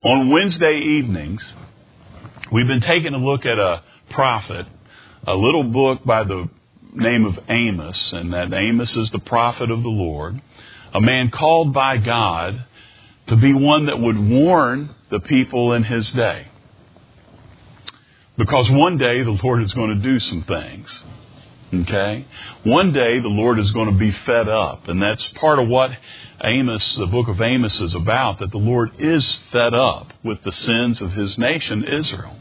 On Wednesday evenings, we've been taking a look at a prophet, a little book by the name of Amos, and that Amos is the prophet of the Lord, a man called by God to be one that would warn the people in his day. Because one day the Lord is going to do some things. Okay? One day the Lord is going to be fed up. And that's part of what Amos, the book of Amos, is about, that the Lord is fed up with the sins of his nation, Israel.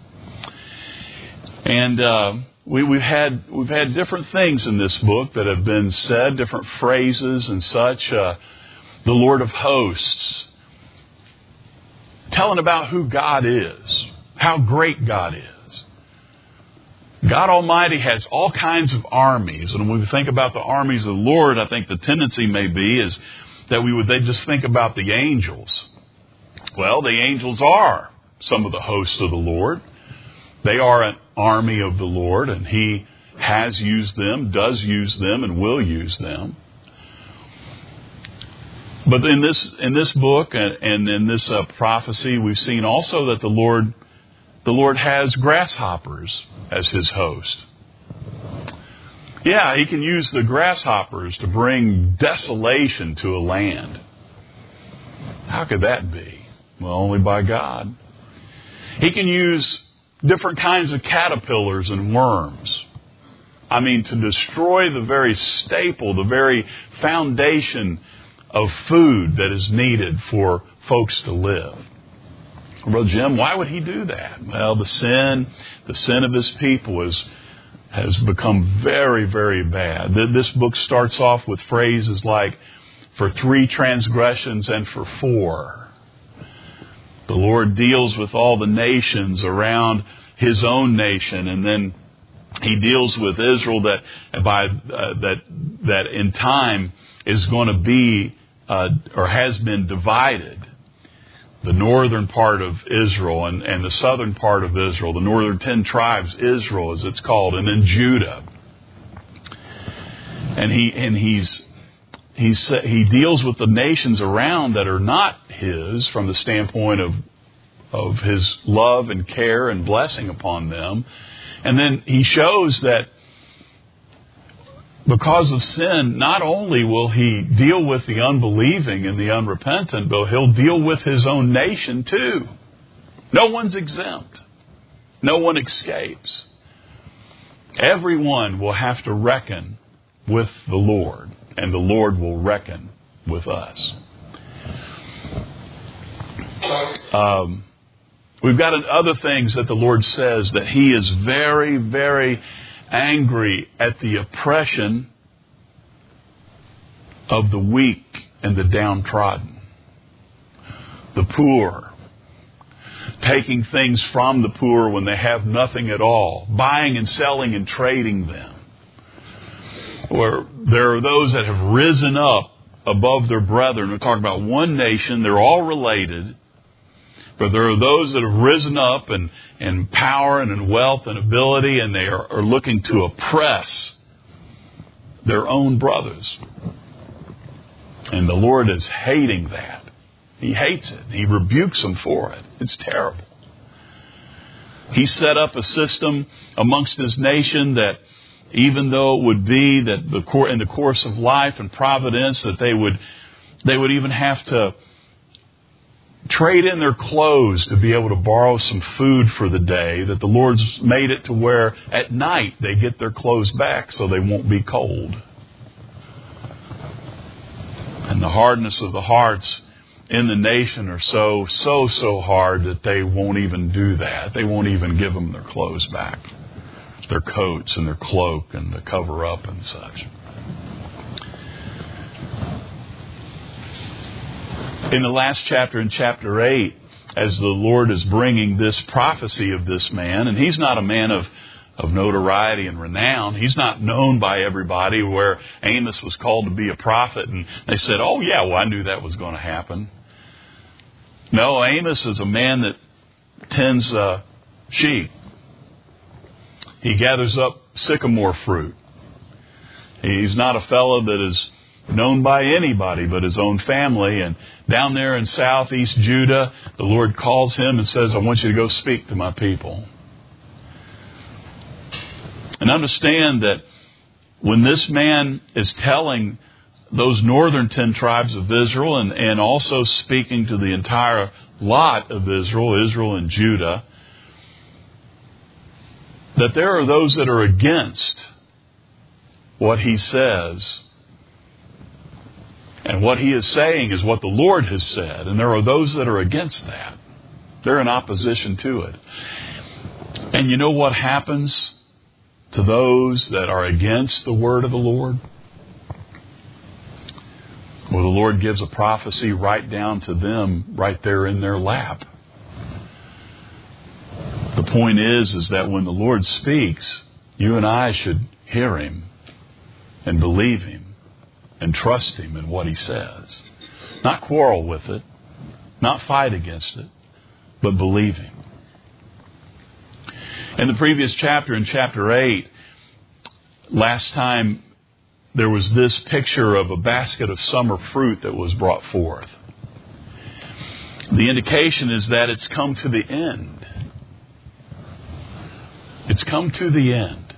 And we've had different things in this book that have been said, different phrases and such. The Lord of hosts, telling about who God is, how great God is. God Almighty has all kinds of armies. And when we think about the armies of the Lord, I think the tendency may be is that they just think about the angels. Well, the angels are some of the hosts of the Lord. They are an army of the Lord, and He has used them, does use them, and will use them. But in this book and in this prophecy, we've seen also that the Lord has grasshoppers as His host. Yeah, He can use the grasshoppers to bring desolation to a land. How could that be? Well, only by God. He can use different kinds of caterpillars and worms. I mean, to destroy the very staple, the very foundation of food that is needed for folks to live. Well, Jim, why would He do that? Well, the sin of His people has become very, very bad. This book starts off with phrases like, for 3 transgressions and for 4. The Lord deals with all the nations around His own nation, and then He deals with Israel that in time is going to be or has been divided. The northern part of Israel and the southern part of Israel, the northern 10 tribes, Israel as it's called, and then Judah. And he deals with the nations around that are not His from the standpoint of His love and care and blessing upon them. And then He shows that because of sin, not only will He deal with the unbelieving and the unrepentant, but He'll deal with His own nation too. No one's exempt. No one escapes. Everyone will have to reckon with the Lord, and the Lord will reckon with us. We've got other things that the Lord says, that He is very, very angry at the oppression of the weak and the downtrodden. The poor. Taking things from the poor when they have nothing at all. Buying and selling and trading them. Or there are those that have risen up above their brethren. We're talking about one nation. They're all related. But there are those that have risen up in power and in wealth and ability, and they are looking to oppress their own brothers. And the Lord is hating that. He hates it. He rebukes them for it. It's terrible. He set up a system amongst His nation that even though it would be that in the course of life and providence that they would even have to trade in their clothes to be able to borrow some food for the day, that the Lord's made it to where at night they get their clothes back so they won't be cold. And the hardness of the hearts in the nation are so hard that they won't even do that. They won't even give them their clothes back. Their coats and their cloak and the cover up and such. In the last chapter, in chapter 8, as the Lord is bringing this prophecy of this man, and he's not a man of notoriety and renown. He's not known by everybody, where Amos was called to be a prophet, and they said, oh yeah, well I knew that was going to happen. No, Amos is a man that tends sheep. He gathers up sycamore fruit. He's not a fellow that is known by anybody but his own family. And down there in southeast Judah, the Lord calls him and says, I want you to go speak to my people. And understand that when this man is telling those northern 10 tribes of Israel and also speaking to the entire lot of Israel and Judah, that there are those that are against what he says. And what he is saying is what the Lord has said. And there are those that are against that. They're in opposition to it. And you know what happens to those that are against the word of the Lord? Well, the Lord gives a prophecy right down to them, right there in their lap. The point is that when the Lord speaks, you and I should hear him and believe him and trust him in what he says. Not quarrel with it, not fight against it, but believe him. In the previous chapter, in chapter 8, last time there was this picture of a basket of summer fruit that was brought forth. The indication is that it's come to the end. It's come to the end.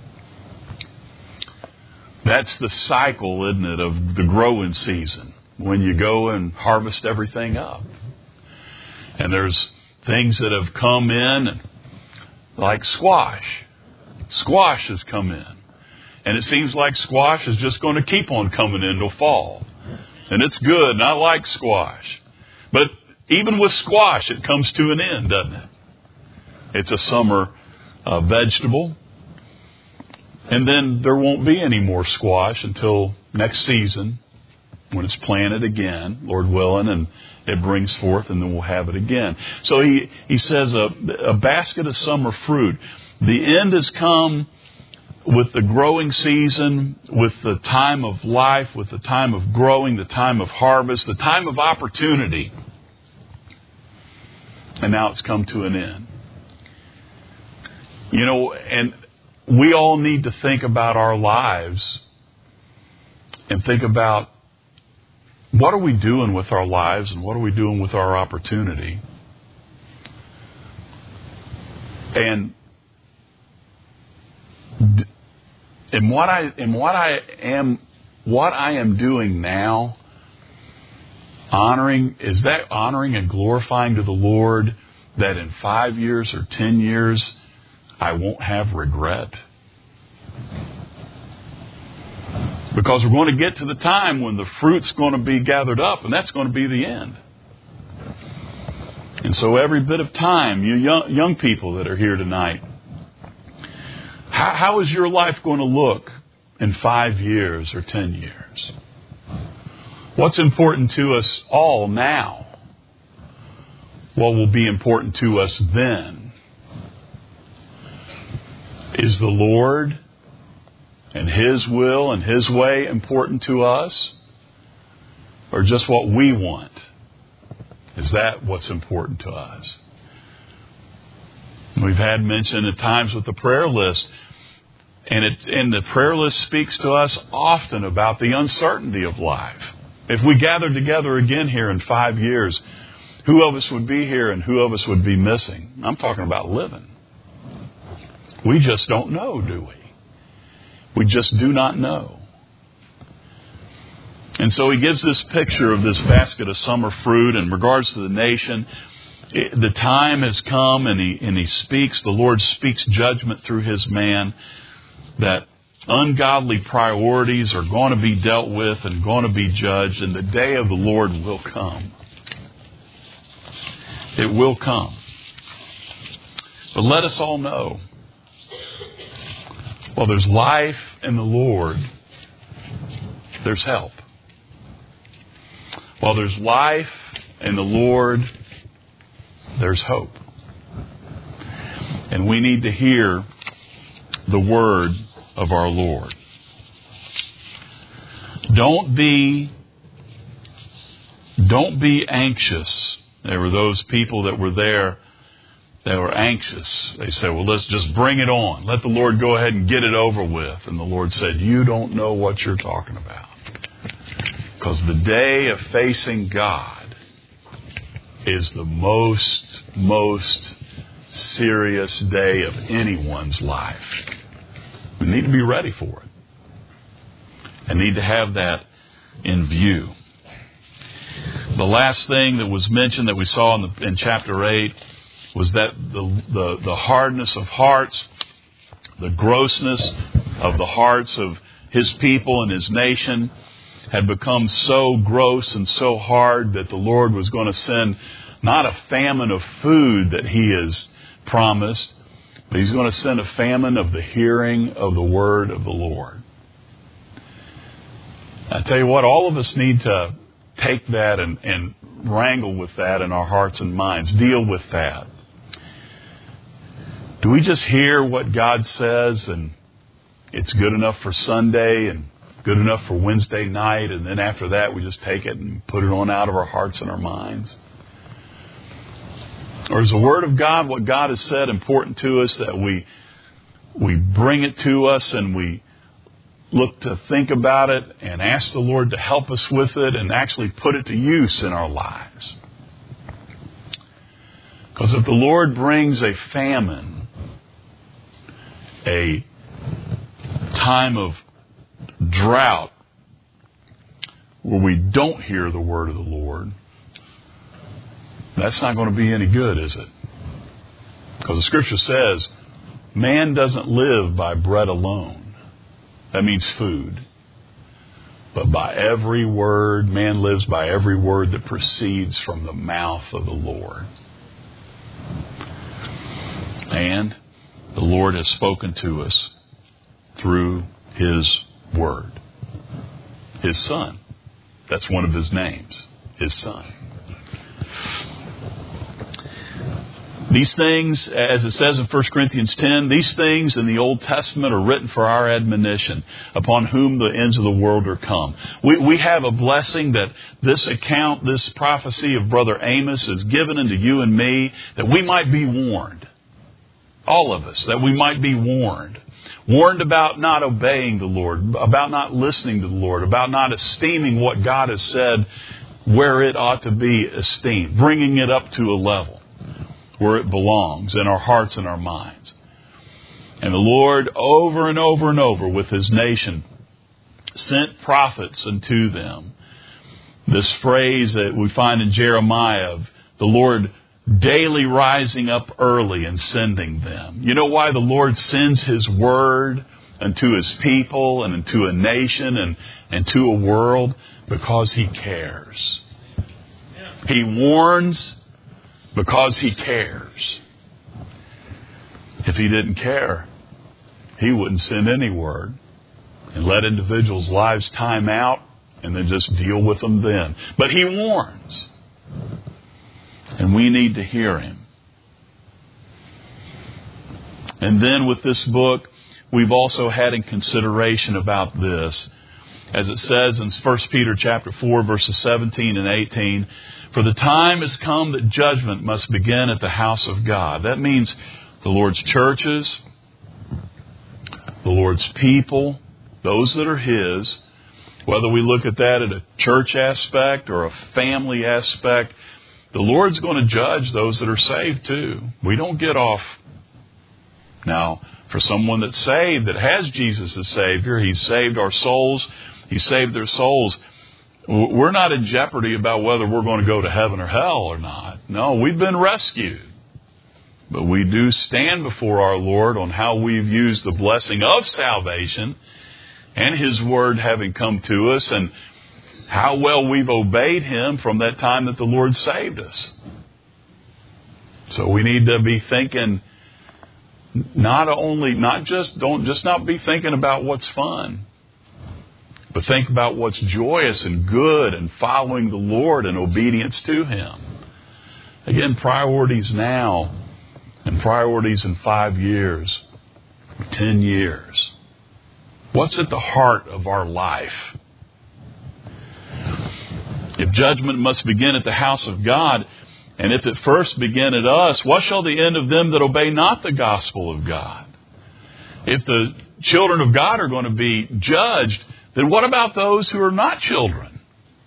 That's the cycle, isn't it, of the growing season, when you go and harvest everything up. And there's things that have come in, like squash. Squash has come in. And it seems like squash is just going to keep on coming in till fall. And it's good, and I like squash. But even with squash, it comes to an end, doesn't it? It's a summer vegetable. And then there won't be any more squash until next season, when it's planted again, Lord willing, and it brings forth, and then we'll have it again. So he says a basket of summer fruit. The end has come with the growing season, with the time of life, with the time of growing, the time of harvest, the time of opportunity. And now it's come to an end. You know, and we all need to think about our lives and think about what are we doing with our lives and what are we doing with our opportunity. And what I am doing now, honoring and glorifying to the Lord, that in 5 years or 10 years I won't have regret. Because we're going to get to the time when the fruit's going to be gathered up, and that's going to be the end. And so every bit of time, you young people that are here tonight, how is your life going to look in 5 years or 10 years? What's important to us all now? What will be important to us then? Is the Lord and his will and his way important to us? Or just what we want? Is that what's important to us? We've had mention at times with the prayer list. And the prayer list speaks to us often about the uncertainty of life. If we gathered together again here in 5 years, who of us would be here and who of us would be missing? I'm talking about living. We just don't know, do we? We just do not know. And so he gives this picture of this basket of summer fruit in regards to the nation. The time has come, and he speaks. The Lord speaks judgment through his man, that ungodly priorities are going to be dealt with and going to be judged, and the day of the Lord will come. It will come. But let us all know, while there's life in the Lord, there's help. While there's life in the Lord, there's hope. And we need to hear the word of our Lord. Don't be anxious. There were those people that were there that were anxious. They said, well, let's just bring it on. Let the Lord go ahead and get it over with. And the Lord said, you don't know what you're talking about. Because the day of facing God is the most serious day of anyone's life. We need to be ready for it. And need to have that in view. The last thing that was mentioned that we saw in chapter 8 was that the hardness of hearts, the grossness of the hearts of His people and His nation had become so gross and so hard that the Lord was going to send not a famine of food that He has promised, but He's going to send a famine of the hearing of the word of the Lord. I tell you what, all of us need to take that and wrangle with that in our hearts and minds. Deal with that. Do we just hear what God says and it's good enough for Sunday and good enough for Wednesday night, and then after that we just take it and put it on out of our hearts and our minds? Or is the Word of God, what God has said, important to us that we bring it to us and we look to think about it and ask the Lord to help us with it and actually put it to use in our lives? Because if the Lord brings a famine, a time of drought where we don't hear the word of the Lord, that's not going to be any good, is it? Because the Scripture says, man doesn't live by bread alone. That means food. But by every word, man lives by every word that proceeds from the mouth of the Lord. And the Lord has spoken to us through His Word. His Son. That's one of His names. His Son. These things, as it says in 1 Corinthians 10, these things in the Old Testament are written for our admonition, upon whom the ends of the world are come. We have a blessing that this account, this prophecy of Brother Amos is given unto you and me, that we might be warned. All of us, that we might be warned. Warned about not obeying the Lord, about not listening to the Lord, about not esteeming what God has said where it ought to be esteemed, bringing it up to a level where it belongs in our hearts and our minds. And the Lord, over and over and over with His nation, sent prophets unto them. This phrase that we find in Jeremiah of the Lord daily rising up early and sending them. You know why the Lord sends His word unto His people and unto a nation and to a world? Because He cares. He warns because He cares. If He didn't care, He wouldn't send any word and let individuals' lives time out and then just deal with them then. But He warns. And we need to hear Him. And then with this book, we've also had in consideration about this. As it says in 1 Peter chapter 4, verses 17 and 18, for the time has come that judgment must begin at the house of God. That means the Lord's churches, the Lord's people, those that are His, whether we look at that at a church aspect or a family aspect, the Lord's going to judge those that are saved too. We don't get off. Now, for someone that's saved, that has Jesus as Savior, He's saved our souls, He saved their souls. We're not in jeopardy about whether we're going to go to heaven or hell or not. No, we've been rescued. But we do stand before our Lord on how we've used the blessing of salvation and His Word having come to us and how well we've obeyed Him from that time that the Lord saved us. So we need to be thinking don't just not be thinking about what's fun, but think about what's joyous and good and following the Lord and obedience to Him. Again, priorities now and priorities in 5 years, 10 years. What's at the heart of our life? If judgment must begin at the house of God, and if it first begin at us, what shall the end of them that obey not the gospel of God? If the children of God are going to be judged, then what about those who are not children?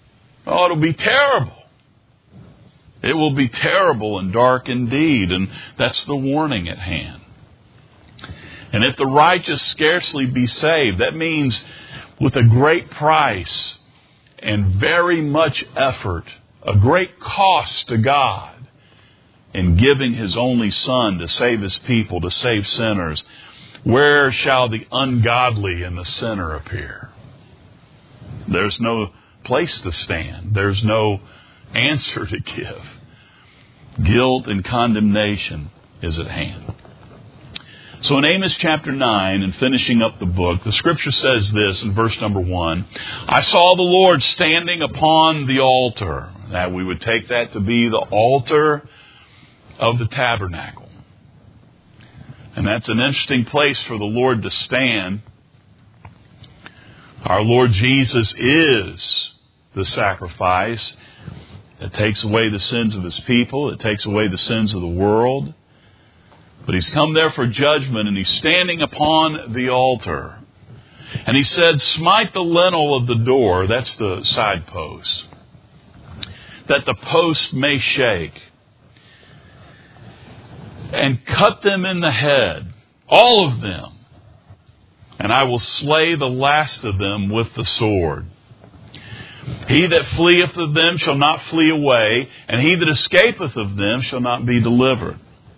Oh, it'll be terrible. It will be terrible and dark indeed. And that's the warning at hand. And if the righteous scarcely be saved, that means with a great price and very much effort, a great cost to God in giving His only Son to save His people, to save sinners, where shall the ungodly and the sinner appear? There's no place to stand. There's no answer to give. Guilt and condemnation is at hand. So in Amos chapter 9, and finishing up the book, the Scripture says this in verse number 1, I saw the Lord standing upon the altar. That we would take that to be the altar of the tabernacle. And that's an interesting place for the Lord to stand. Our Lord Jesus is the sacrifice that takes away the sins of His people. It takes away the sins of the world. But He's come there for judgment, and He's standing upon the altar. And He said, smite the lintel of the door, that's the side post, that the post may shake, and cut them in the head, all of them, and I will slay the last of them with the sword. He that fleeth of them shall not flee away, and he that escapeth of them shall not be delivered.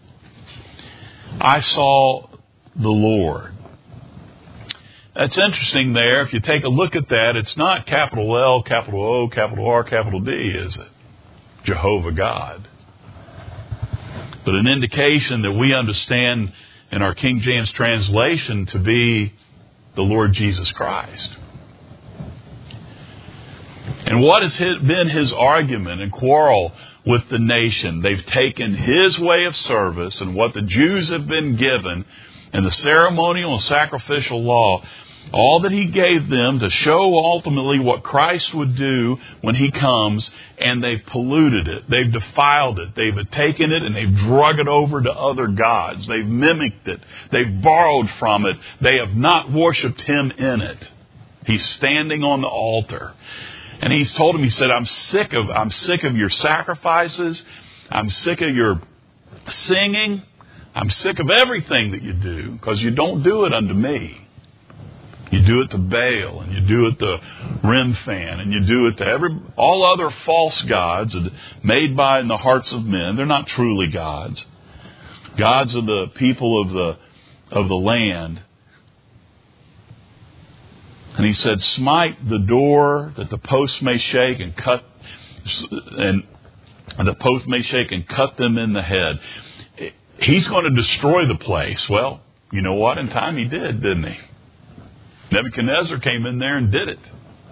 I saw the Lord. That's interesting there. If you take a look at that, it's not capital L, capital O, capital R, capital D, is it? Jehovah God. But an indication that we understand in our King James translation to be the Lord Jesus Christ. And what has been His argument and quarrel with the nation? They've taken His way of service and what the Jews have been given and the ceremonial and sacrificial law, all that He gave them to show ultimately what Christ would do when He comes, and they've polluted it. They've defiled it. They've taken it and they've drug it over to other gods. They've mimicked it. They've borrowed from it. They have not worshipped Him in it. He's standing on the altar. And He's told him, He said, I'm sick of your sacrifices. I'm sick of your singing. I'm sick of everything that you do, because you don't do it unto me. You do it to Baal, and you do it to Remphan, and you do it to all other false gods made in the hearts of men. They're not truly gods. Gods of the people of the land. And He said, smite the door that the post may shake and cut, and the post may shake and cut them in the head. He's going to destroy the place. Well, you know what? In time He did, didn't He? Nebuchadnezzar came in there and did it.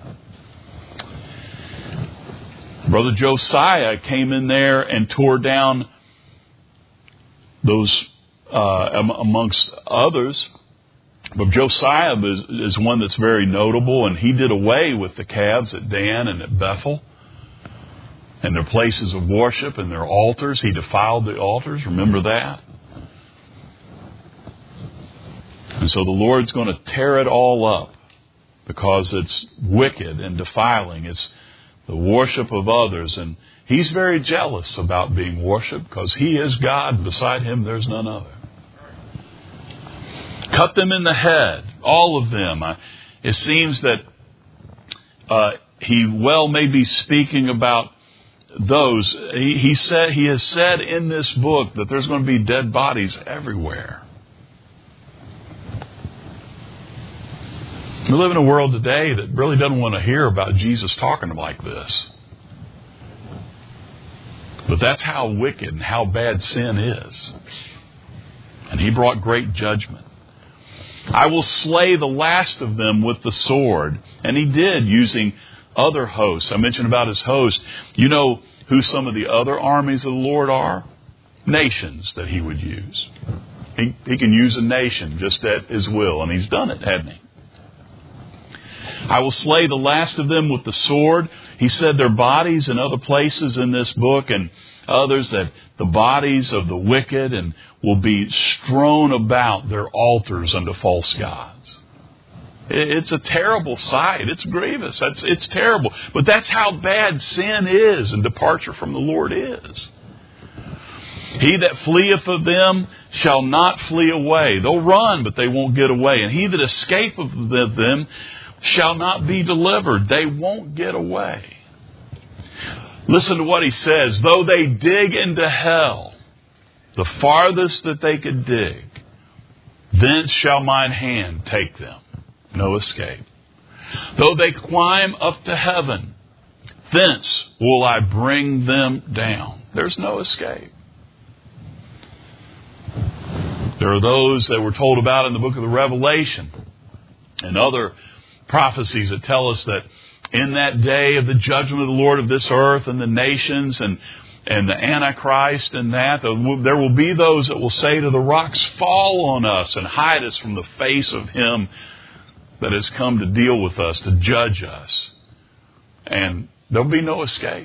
Brother Josiah came in there and tore down those, amongst others. But Josiah is one that's very notable, and he did away with the calves at Dan and at Bethel and their places of worship and their altars. He defiled the altars. Remember that? And so the Lord's going to tear it all up because it's wicked and defiling. It's the worship of others. And He's very jealous about being worshipped because He is God. Beside Him, there's none other. Cut them in the head, all of them. It seems that He well may be speaking about those. He has said in this book that there's going to be dead bodies everywhere. We live in a world today that really doesn't want to hear about Jesus talking like this. But that's how wicked and how bad sin is. And He brought great judgment. I will slay the last of them with the sword. And He did, using other hosts. I mentioned about His host. You know who some of the other armies of the Lord are? Nations that He would use. He can use a nation just at His will. And He's done it, hasn't He? I will slay the last of them with the sword. He said their bodies in other places in this book, and others, that the bodies of the wicked and will be strewn about their altars unto false gods. It's a terrible sight. It's grievous. It's terrible. But that's how bad sin is and departure from the Lord is. He that fleeth of them shall not flee away. They'll run, but they won't get away. And he that escapeth of them shall not be delivered. They won't get away. Listen to what he says. Though they dig into hell, the farthest that they could dig, thence shall mine hand take them. No escape. Though they climb up to heaven, thence will I bring them down. There's no escape. There are those that we're told about in the book of the Revelation and other prophecies that tell us that in that day of the judgment of the Lord of this earth and the nations and the Antichrist and that, there will be those that will say to the rocks, fall on us and hide us from the face of him that has come to deal with us, to judge us. And there'll be no escape.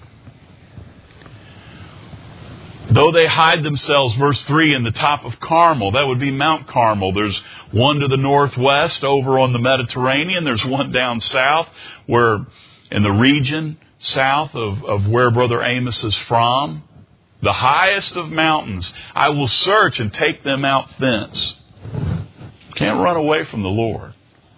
Though they hide themselves, verse 3, in the top of Carmel, that would be Mount Carmel. There's one to the northwest over on the Mediterranean. There's one down south where in the region south of where Brother Amos is from. The highest of mountains. I will search and take them out thence. Can't run away from the Lord.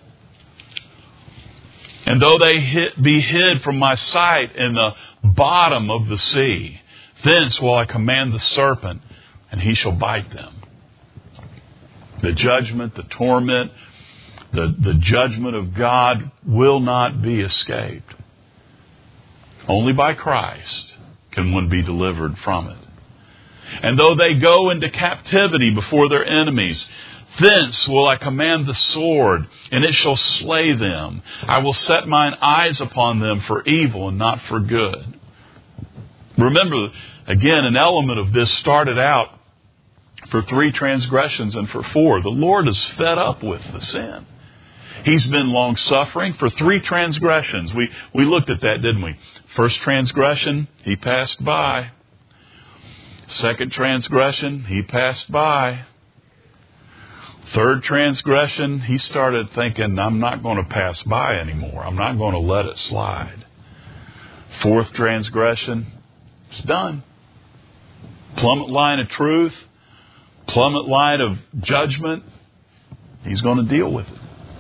And though they be hid from my sight in the bottom of the sea, thence will I command the serpent, and he shall bite them. The judgment, the torment, the judgment of God will not be escaped. Only by Christ can one be delivered from it. And though they go into captivity before their enemies, thence will I command the sword, and it shall slay them. I will set mine eyes upon them for evil and not for good. Remember, again, an element of this started out for 3 transgressions and for 4. The Lord is fed up with the sin. He's been long-suffering for 3 transgressions. We looked at that, didn't we? First transgression, he passed by. Second transgression, he passed by. Third transgression, he started thinking, I'm not going to pass by anymore. I'm not going to let it slide. Fourth transgression, it's done. Plummet line of truth, plummet line of judgment, he's going to deal with it.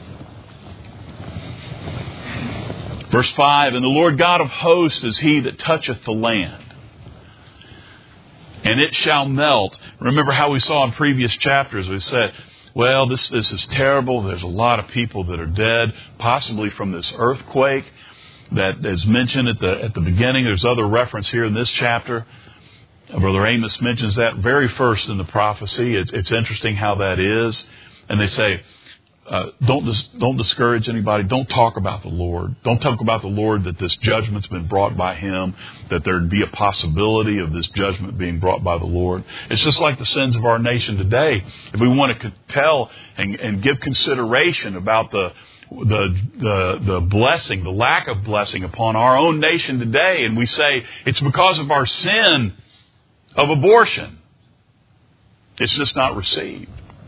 Verse 5, and the Lord God of hosts is he that toucheth the land, and it shall melt. Remember how we saw in previous chapters, we said, well, this is terrible. There's a lot of people that are dead, possibly from this earthquake that is mentioned at the beginning. There's other reference here in this chapter. Brother Amos mentions that very first in the prophecy. It's interesting how that is. And they say, don't discourage anybody. Don't talk about the Lord. Don't talk about the Lord that this judgment's been brought by him, that there'd be a possibility of this judgment being brought by the Lord. It's just like the sins of our nation today. If we want to tell and give consideration about the blessing, the lack of blessing upon our own nation today, and we say it's because of our sin of abortion, it's just not received.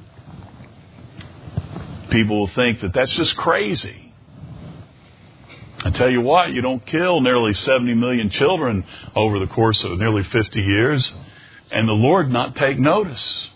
People will think that that's just crazy. I tell you what, you don't kill nearly 70 million children over the course of nearly 50 years and the Lord not take notice.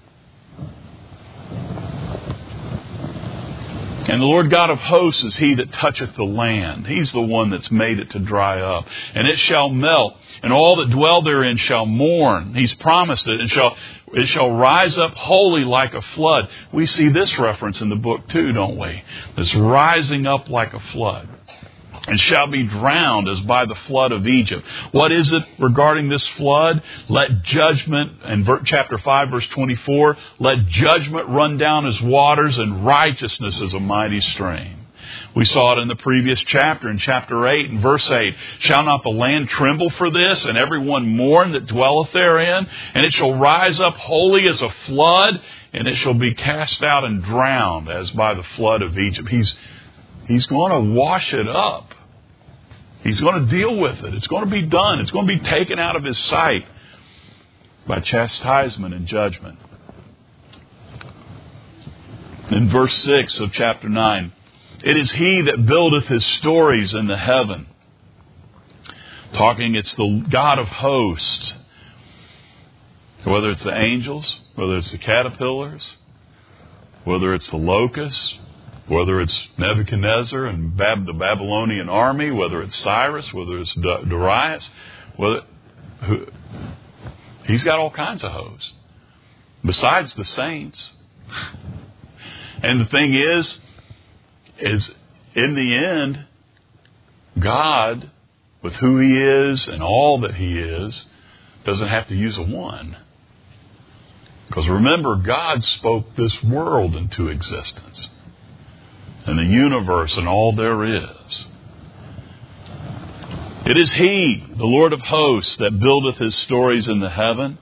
And the Lord God of hosts is he that toucheth the land. He's the one that's made it to dry up. And it shall melt, and all that dwell therein shall mourn. He's promised it, and it shall rise up wholly like a flood. We see this reference in the book too, don't we? This rising up like a flood. And shall be drowned as by the flood of Egypt. What is it regarding this flood? Let judgment, in chapter 5, verse 24, let judgment run down as waters and righteousness as a mighty stream. We saw it in the previous chapter, in chapter 8 and verse 8. Shall not the land tremble for this, and every one mourn that dwelleth therein? And it shall rise up wholly as a flood, and it shall be cast out and drowned as by the flood of Egypt. He's going to wash it up. He's going to deal with it. It's going to be done. It's going to be taken out of his sight by chastisement and judgment. In verse 6 of chapter 9, it is He that buildeth His stories in the heaven. It's the God of hosts. Whether it's the angels, whether it's the caterpillars, whether it's the locusts, whether it's Nebuchadnezzar and the Babylonian army, whether it's Cyrus, whether it's Darius, He's got all kinds of hosts. Besides the saints. And the thing is in the end, God, with who He is and all that He is, doesn't have to use a one. Because remember, God spoke this world into existence. And the universe and all there is. It is He, the Lord of hosts, that buildeth His stories in the heaven,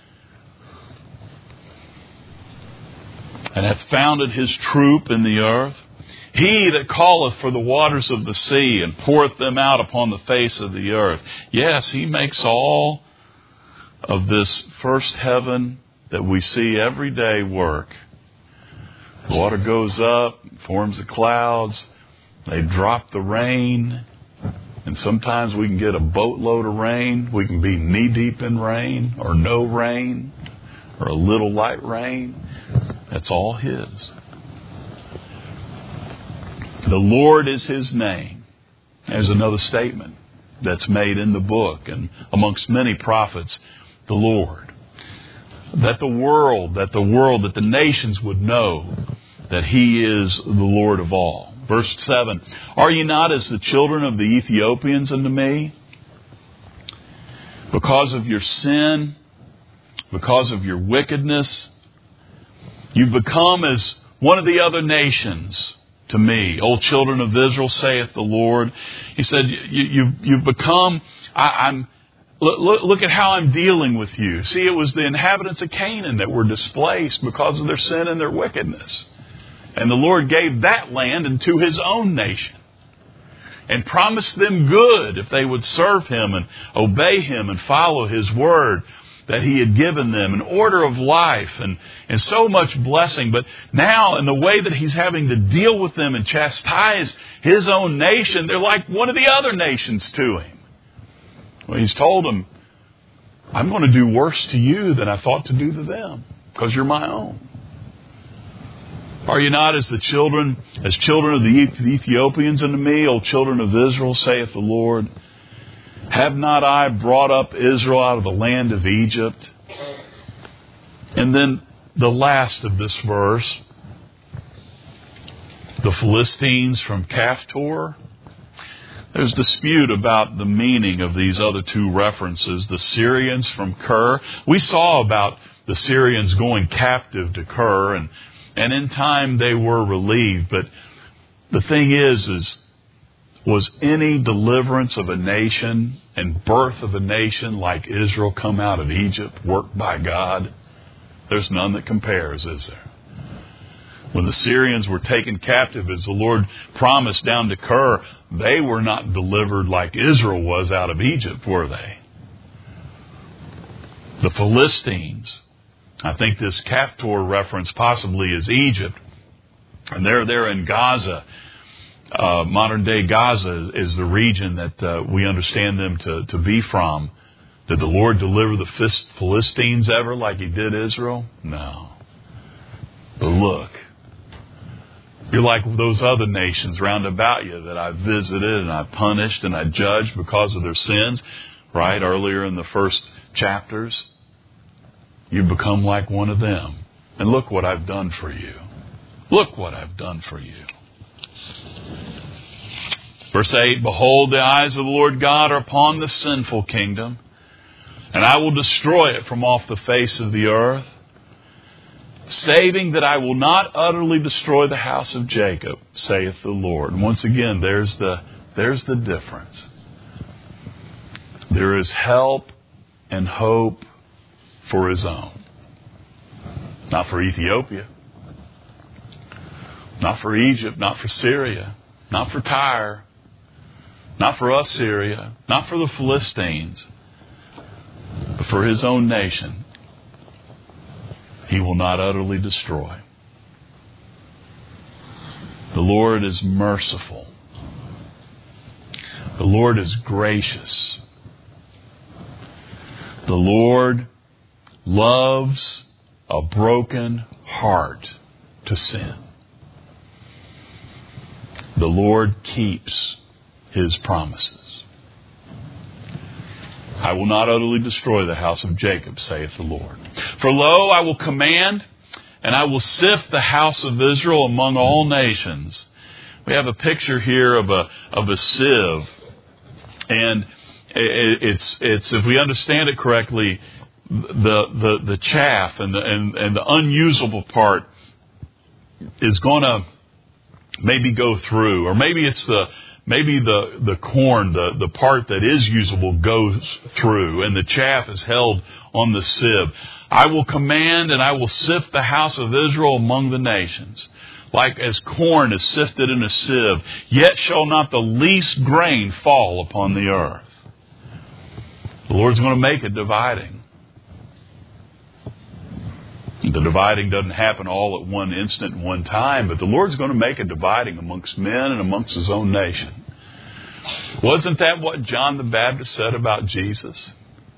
and hath founded His troop in the earth. He that calleth for the waters of the sea, and poureth them out upon the face of the earth. Yes, He makes all of this first heaven that we see every day work. The water goes up, forms the clouds, they drop the rain, and sometimes we can get a boatload of rain. We can be knee-deep in rain, or no rain, or a little light rain. That's all His. The Lord is His name. There's another statement that's made in the book and amongst many prophets. The Lord. That the nations would know that He is the Lord of all. Verse 7, are ye not as the children of the Ethiopians unto me? Because of your sin, because of your wickedness, you've become as one of the other nations to me. O children of Israel, saith the Lord. He said, you've become, look at how I'm dealing with you. See, it was the inhabitants of Canaan that were displaced because of their sin and their wickedness. And the Lord gave that land unto His own nation and promised them good if they would serve Him and obey Him and follow His word that He had given them, an order of life and so much blessing. But now in the way that He's having to deal with them and chastise His own nation, they're like one of the other nations to Him. Well, He's told them, I'm going to do worse to you than I thought to do to them because you're my own. Are you not as children of the Ethiopians unto me, O children of Israel, saith the Lord? Have not I brought up Israel out of the land of Egypt? And then the last of this verse, the Philistines from Caphtor. There's dispute about the meaning of these other two references. The Syrians from Kir. We saw about the Syrians going captive to Kir, and in time they were relieved. But the thing is was any deliverance of a nation and birth of a nation like Israel come out of Egypt, worked by God? There's none that compares, is there? When the Syrians were taken captive, as the Lord promised down to Kir, they were not delivered like Israel was out of Egypt, were they? The Philistines, I think this Caphtor reference possibly is Egypt. And they're there in Gaza. Modern day Gaza is the region that we understand them to be from. Did the Lord deliver the Philistines ever like He did Israel? No. But look, you're like those other nations round about you that I visited and I punished and I judged because of their sins, right? Earlier in the first chapters. You've become like one of them. And look what I've done for you. Look what I've done for you. Verse 8, behold, the eyes of the Lord God are upon the sinful kingdom, and I will destroy it from off the face of the earth, saving that I will not utterly destroy the house of Jacob, saith the Lord. And once again, there's the difference. There is help and hope for His own. Not for Ethiopia. Not for Egypt. Not for Syria. Not for Tyre. Not for Assyria. Not for the Philistines. But for His own nation. He will not utterly destroy. The Lord is merciful. The Lord is gracious. The Lord loves a broken heart to sin. The Lord keeps His promises. I will not utterly destroy the house of Jacob, saith the Lord. For lo, I will command, and I will sift the house of Israel among all nations. We have a picture here of a sieve, and it's if we understand it correctly, the chaff and the unusable part is going to maybe go through, or maybe it's the corn, the part that is usable goes through, and the chaff is held on the sieve. I will command, and I will sift the house of Israel among the nations, like as corn is sifted in a sieve. Yet shall not the least grain fall upon the earth. The Lord's going to make a dividing. The dividing doesn't happen all at one instant and one time, but the Lord's going to make a dividing amongst men and amongst His own nation. Wasn't that what John the Baptist said about Jesus?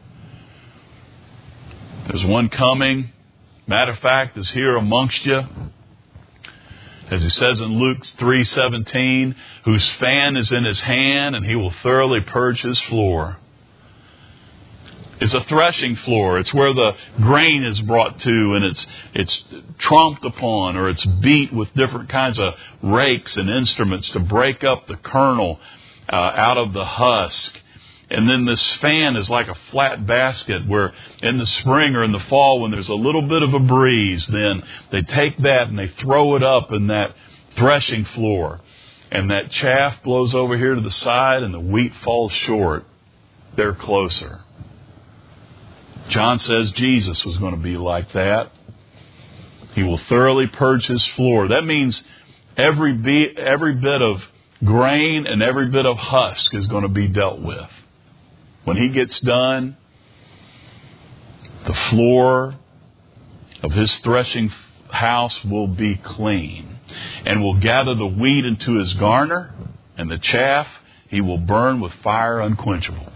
There's one coming, matter of fact, is here amongst you. As He says in Luke 3:17, whose fan is in His hand, and He will thoroughly purge His floor. It's a threshing floor. It's where the grain is brought to, and it's tromped upon, or it's beat with different kinds of rakes and instruments to break up the kernel out of the husk. And then this fan is like a flat basket where in the spring or in the fall, when there's a little bit of a breeze, then they take that and they throw it up in that threshing floor. And that chaff blows over here to the side and the wheat falls short. They're closer. John says Jesus was going to be like that. He will thoroughly purge His floor. That means every bit of grain and every bit of husk is going to be dealt with. When He gets done, the floor of His threshing house will be clean, and will gather the wheat into His garner, and the chaff He will burn with fire unquenchable.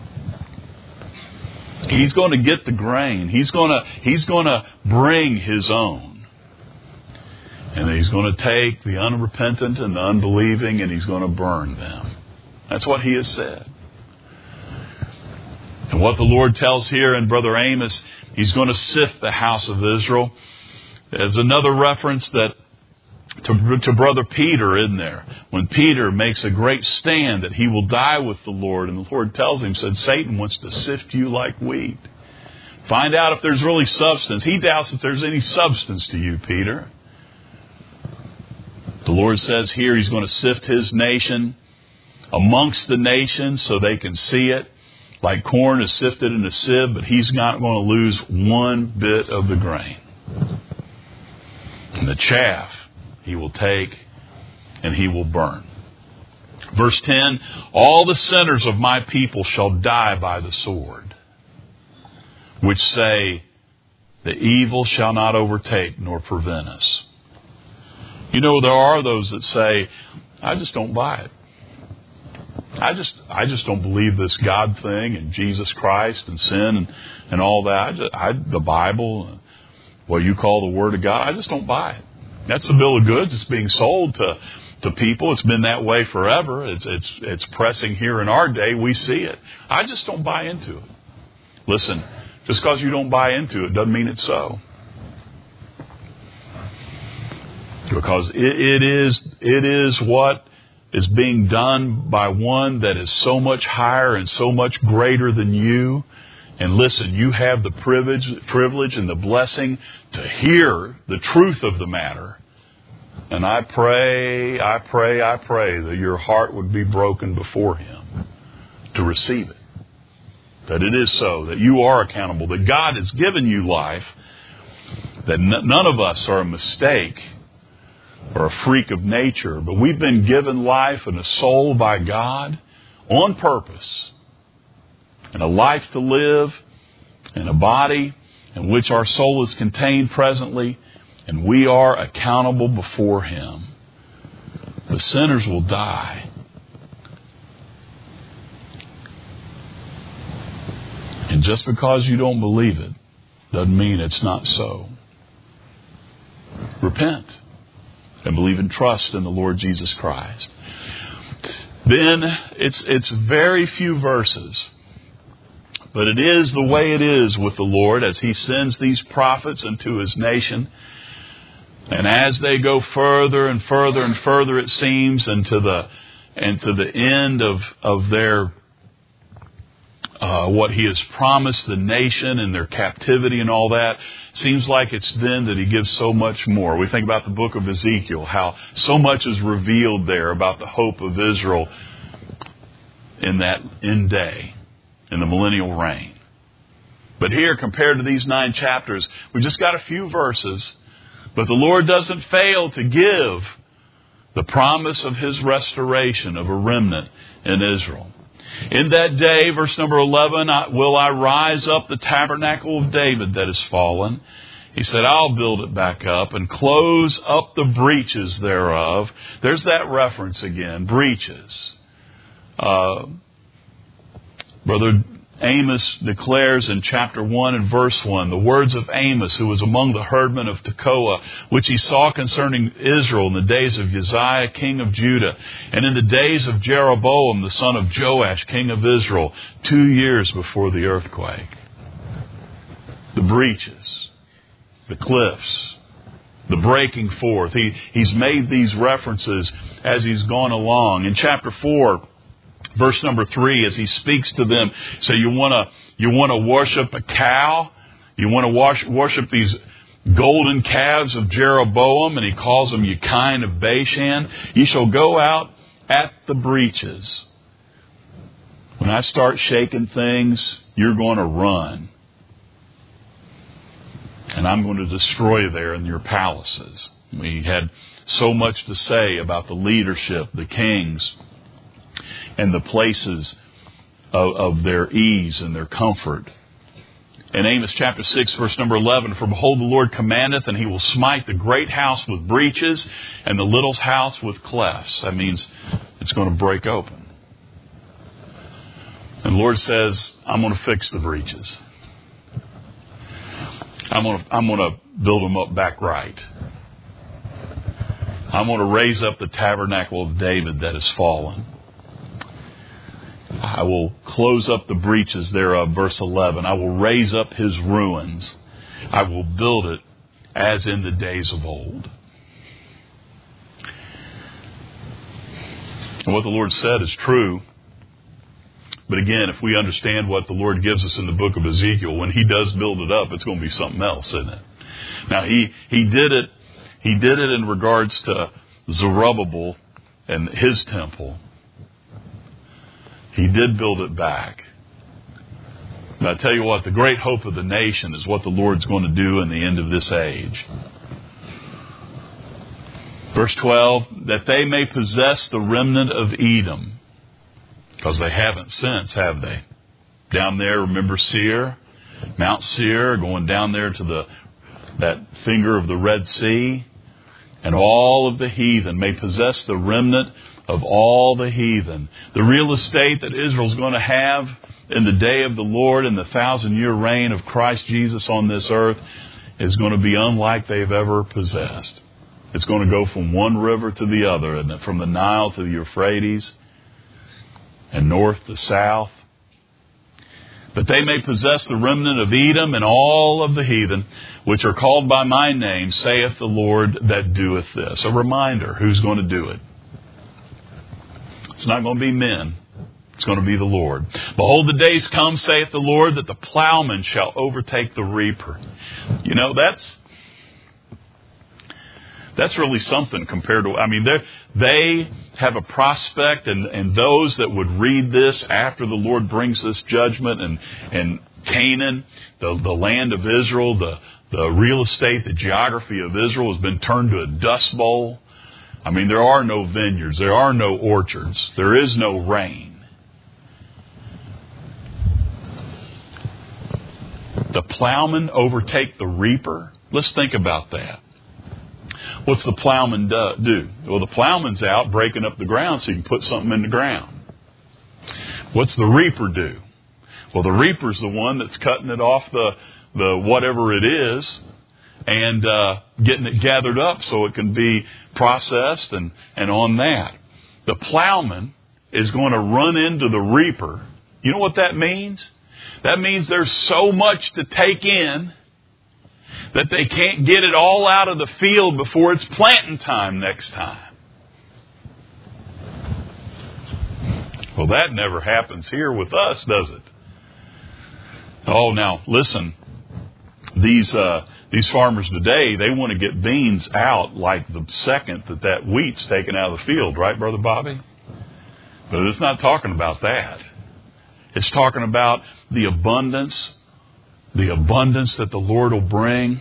He's going to get the grain. He's going to bring His own. And He's going to take the unrepentant and the unbelieving, and He's going to burn them. That's what He has said. And what the Lord tells here in Brother Amos, He's going to sift the house of Israel. There's another reference to Brother Peter in there. When Peter makes a great stand that he will die with the Lord, and the Lord tells him, said, Satan wants to sift you like wheat. Find out if there's really substance. He doubts that there's any substance to you, Peter. The Lord says here He's going to sift His nation amongst the nations so they can see it. Like corn is sifted in a sieve, but He's not going to lose one bit of the grain. And the chaff He will take and He will burn. Verse 10, all the sinners of my people shall die by the sword, which say, the evil shall not overtake nor prevent us. You know, there are those that say, I just don't buy it. I just don't believe this God thing and Jesus Christ and sin and all that. The Bible, what you call the Word of God, I just don't buy it. That's the bill of goods. It's being sold to people. It's been that way forever. It's pressing here in our day. We see it. I just don't buy into it. Listen, just because you don't buy into it doesn't mean it's so. Because it is what is being done by one that is so much higher and so much greater than you. And listen, you have the privilege and the blessing to hear the truth of the matter. And I pray that your heart would be broken before Him to receive it. That it is so, that you are accountable, that God has given you life, that none of us are a mistake or a freak of nature, but we've been given life and a soul by God on purpose, and a life to live, and a body in which our soul is contained presently, and we are accountable before Him. But sinners will die. And just because you don't believe it doesn't mean it's not so. Repent and believe and trust in the Lord Jesus Christ. Then it's very few verses. But it is the way it is with the Lord as He sends these prophets into His nation. And as they go further and further and further, it seems, into the end of their what He has promised the nation and their captivity and all that, seems like it's then that He gives so much more. We think about the book of Ezekiel, how so much is revealed there about the hope of Israel in that end day, in the millennial reign. But here, compared to these 9 chapters, we just got a few verses, but the Lord doesn't fail to give the promise of His restoration of a remnant in Israel. In that day, verse number 11, will I rise up the tabernacle of David that is fallen. He said, I'll build it back up and close up the breaches thereof. There's that reference again, breaches. Brother Amos declares in chapter 1 and verse 1, the words of Amos, who was among the herdmen of Tekoa, which he saw concerning Israel in the days of Uzziah, king of Judah, and in the days of Jeroboam, the son of Joash, king of Israel, 2 years before the earthquake. The breaches, the cliffs, the breaking forth. He's made these references as he's gone along. In chapter 4, verse number 3, as he speaks to them, so you want to worship a cow? You want to worship these golden calves of Jeroboam? And he calls them Yekine of Bashan. You shall go out at the breaches. When I start shaking things, you're going to run. And I'm going to destroy there in your palaces. We had so much to say about the leadership, the kings, and the places of their ease and their comfort. In Amos chapter 6, verse number 11, for behold, the Lord commandeth, and He will smite the great house with breaches, and the little house with clefts. That means it's going to break open. And the Lord says, I'm going to fix the breaches. I'm going to build them up back right. I'm going to raise up the tabernacle of David that has fallen. I will close up the breaches thereof, verse 11. I will raise up His ruins. I will build it as in the days of old. And what the Lord said is true. But again, if we understand what the Lord gives us in the book of Ezekiel, when He does build it up, it's going to be something else, isn't it? Now, He did it in regards to Zerubbabel and his temple. He did build it back. But I tell you what, the great hope of the nation is what the Lord's going to do in the end of this age. Verse 12, that they may possess the remnant of Edom. Because they haven't since, have they? Down there, remember Seir? Mount Seir, going down there to that finger of the Red Sea. And all of the heathen may possess the remnant of all the heathen. The real estate that Israel's going to have in the day of the Lord and the 1,000-year reign of Christ Jesus on this earth is going to be unlike they've ever possessed. It's going to go from one river to the other, and from the Nile to the Euphrates, and north to south. That they may possess the remnant of Edom and all of the heathen, which are called by my name, saith the Lord that doeth this. A reminder, who's going to do it? It's not going to be men. It's going to be the Lord. Behold, the days come, saith the Lord, that the plowman shall overtake the reaper. You know, that's really something compared to, they have a prospect, and those that would read this after the Lord brings this judgment, and Canaan, the land of Israel, the real estate, the geography of Israel has been turned to a dust bowl. There are no vineyards. There are no orchards. There is no rain. The plowman overtake the reaper. Let's think about that. What's the plowman do? Well, the plowman's out breaking up the ground so you can put something in the ground. What's the reaper do? Well, the reaper's the one that's cutting it off the whatever it is and getting it gathered up so it can be processed and on that. The plowman is going to run into the reaper. You know what that means? That means there's so much to take in that they can't get it all out of the field before it's planting time next time. Well, that never happens here with us, does it? Oh, now, listen. These farmers today, they want to get beans out like the second that wheat's taken out of the field, right, Brother Bobby? But it's not talking about that. It's talking about the abundance that the Lord will bring.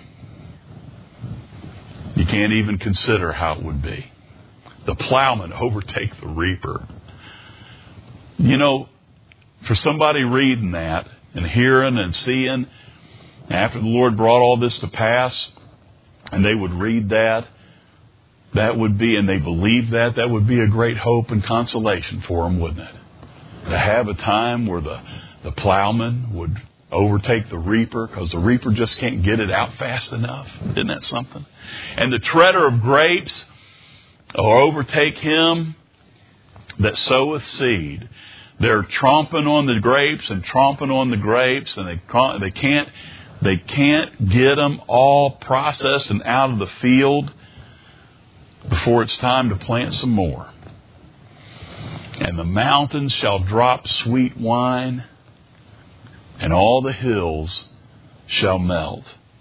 You can't even consider how it would be. The plowman overtake the reaper. You know, for somebody reading that and hearing and seeing, after the Lord brought all this to pass, and they would read that would be, and they believe that would be a great hope and consolation for them, wouldn't it? To have a time where the plowman would overtake the reaper because the reaper just can't get it out fast enough. Isn't that something? And the treader of grapes or overtake him that soweth seed. They're tromping on the grapes and tromping on the grapes, and they can't get them all processed and out of the field before it's time to plant some more. And the mountains shall drop sweet wine, and all the hills shall melt.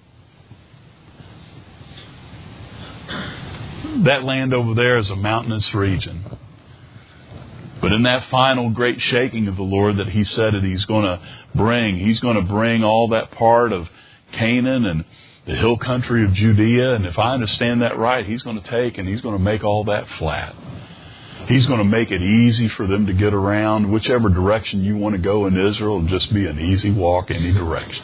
That land over there is a mountainous region. But in that final great shaking of the Lord that He said that He's going to bring all that part of Canaan and the hill country of Judea. And if I understand that right, He's going to take and He's going to make all that flat. He's going to make it easy for them to get around. Whichever direction you want to go in Israel, it'll just be an easy walk any direction.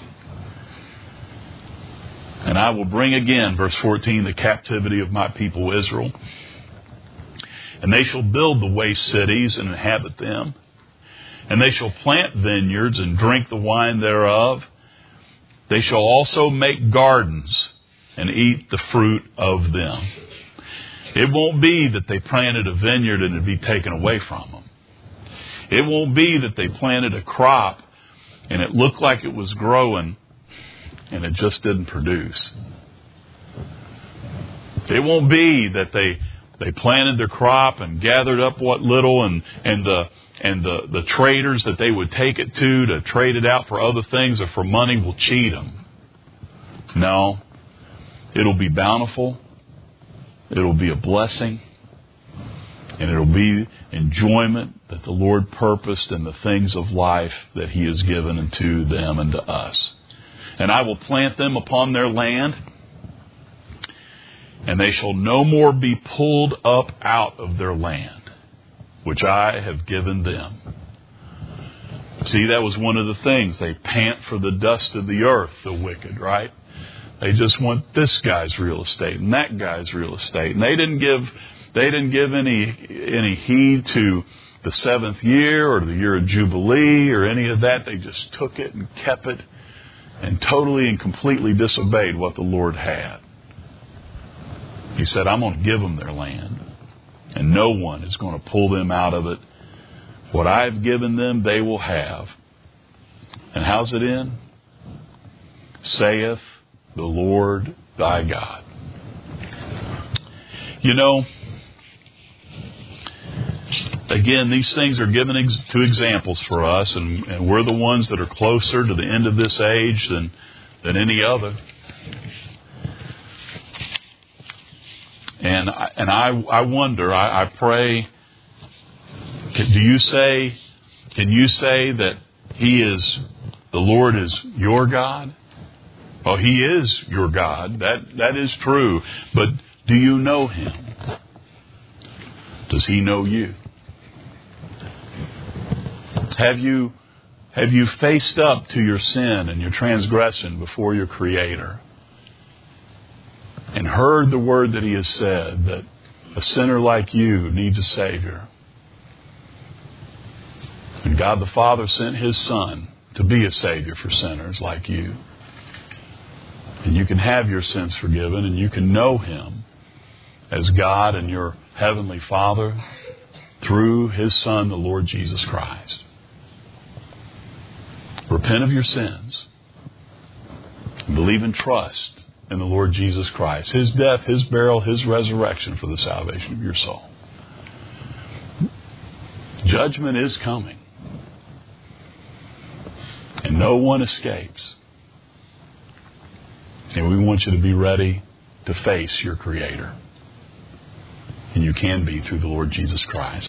And I will bring again, verse 14, the captivity of my people Israel. And they shall build the waste cities and inhabit them. And they shall plant vineyards and drink the wine thereof. They shall also make gardens and eat the fruit of them. It won't be that they planted a vineyard and it'd be taken away from them. It won't be that they planted a crop and it looked like it was growing and it just didn't produce. It won't be that they planted their crop and gathered up what little and the traders that they would take it to trade it out for other things or for money will cheat them. No, it'll be bountiful. It'll be a blessing. And it'll be enjoyment that the Lord purposed in the things of life that He has given unto them and to us. And I will plant them upon their land, and they shall no more be pulled up out of their land, which I have given them. See, that was one of the things. They pant for the dust of the earth, the wicked, right? They just want this guy's real estate and that guy's real estate. And they didn't give any heed to the seventh year or the year of Jubilee or any of that. They just took it and kept it and totally and completely disobeyed what the Lord had. He said, I'm going to give them their land, and no one is going to pull them out of it. What I have given them, they will have. And how's it end? Saith the Lord thy God. You know, again, these things are given to examples for us, and we're the ones that are closer to the end of this age than any other. And I wonder, I pray, can you say that the Lord is your God? Well, He is your God. That is true. But do you know Him? Does He know you? Have you faced up to your sin and your transgression before your Creator and heard the word that He has said, that a sinner like you needs a Savior. And God the Father sent His Son to be a Savior for sinners like you. And you can have your sins forgiven, and you can know Him as God and your Heavenly Father through His Son, the Lord Jesus Christ. Repent of your sins. And believe and trust in the Lord Jesus Christ. His death, His burial, His resurrection for the salvation of your soul. Judgment is coming. And no one escapes. And we want you to be ready to face your Creator. And you can be through the Lord Jesus Christ.